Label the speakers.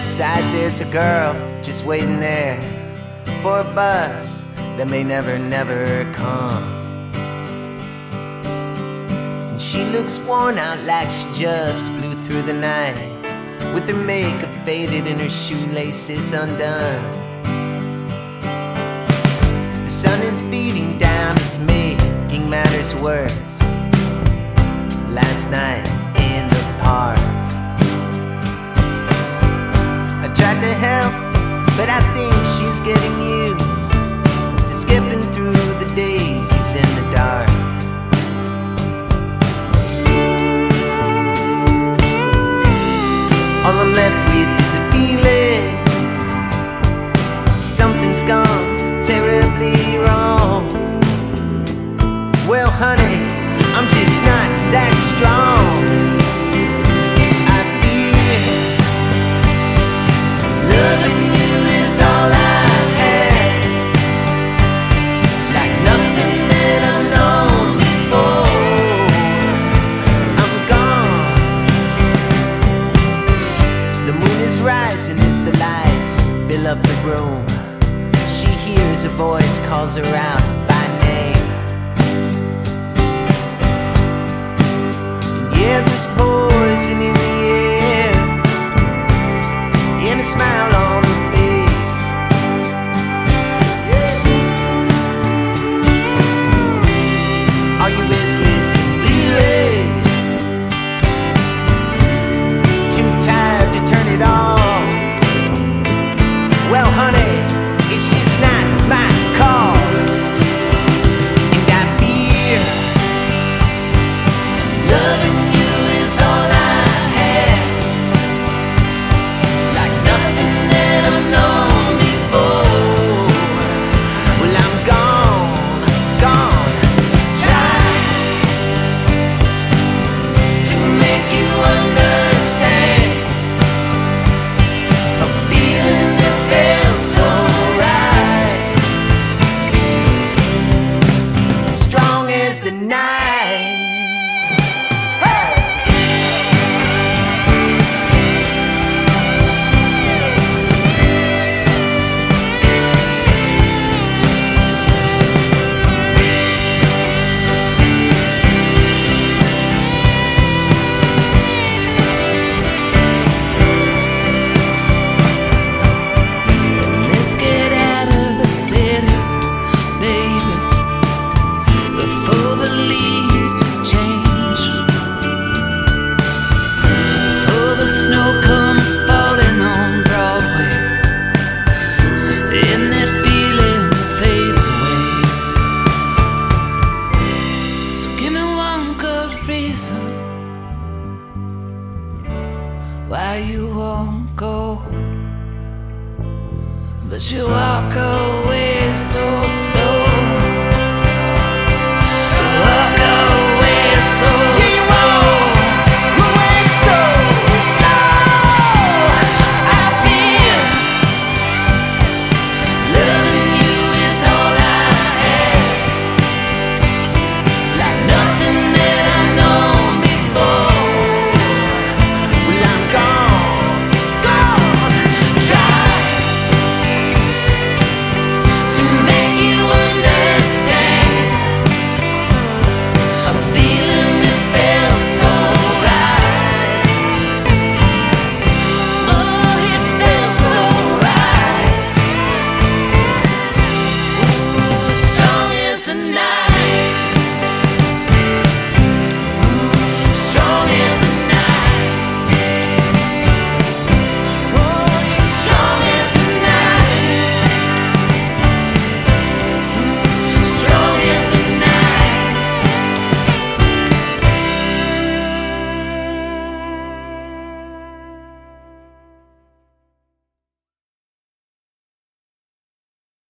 Speaker 1: west side there's a girl just waiting there for a bus that may never, never come. And she looks worn out like she just flew through the night, with her makeup faded and her shoelaces undone. The sun is beating down, it's making matters worse. Last night in the park, I tried to help, but I think she's getting used to skipping through the daisies in the dark. All I'm left with is a feeling something's gone terribly wrong. Well, honey, I'm just not that strong. I feel loving you is all I had, like nothing that I've known before. I'm gone. The moon is rising as the lights fill up the room. She hears a voice, calls her out by name. Yeah, there's poison in the air, and a smile on her face. Are you restless and weary? Too tired to turn it on? Well, honey, it's just not my call. And I fear loving you is all I had, like nothing that I've known before. Well, I'm gone, gone. Try to make you understand a feeling that felt so right, strong as the night. Let's get out of the city, baby, before the leaves change, before the snow comes falling on Broadway, and that feeling fades away. So give me one good reason why you won't go, but you walk away.